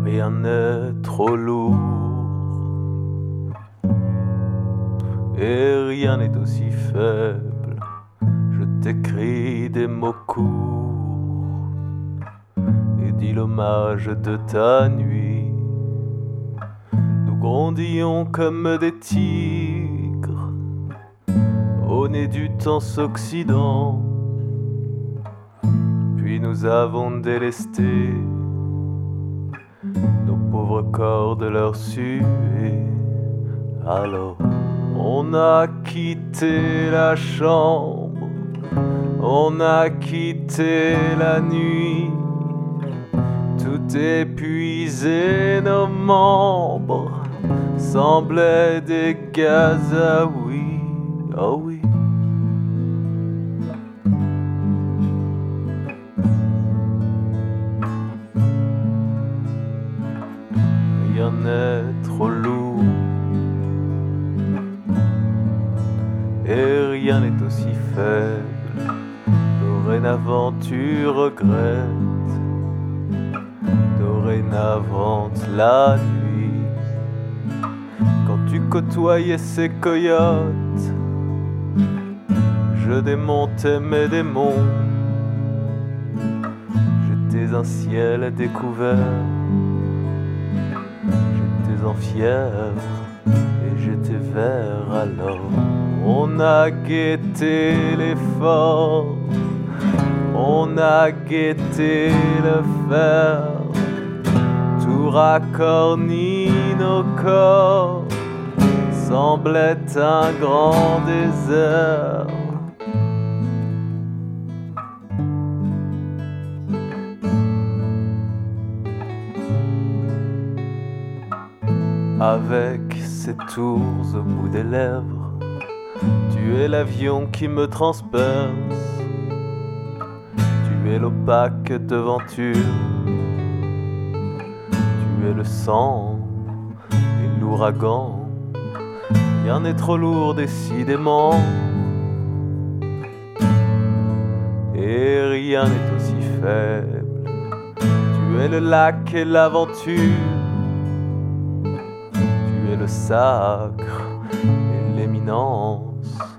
Rien n'est trop lourd et rien n'est aussi faible. Je t'écris des mots courts et dis l'hommage de ta nuit. Nous grondions comme des tigres au nez du temps s'occident. Puis nous avons délesté nos pauvres corps de leur suée. Alors on a quitté la chambre, on a quitté la nuit, tout épuisé, nos membres semblaient des gaz à oui, oh oui. Rien n'est trop lourd et rien n'est aussi faible. Dorénavant tu regrettes, dorénavant la nuit, quand tu côtoyais ces coyotes, je démontais mes démons. J'étais un ciel découvert, j'étais en fièvre et j'étais vert. Alors on a guetté l'effort, on a guetté le fer, tout racorni nos corps semblait un grand désert. Avec ces tours au bout des lèvres, tu es l'avion qui me transperce, tu es l'opaque devanture, tu es le sang et l'ouragan. Rien n'est trop lourd décidément, et rien n'est aussi faible. Tu es le lac et l'aventure, le sacre et l'éminence.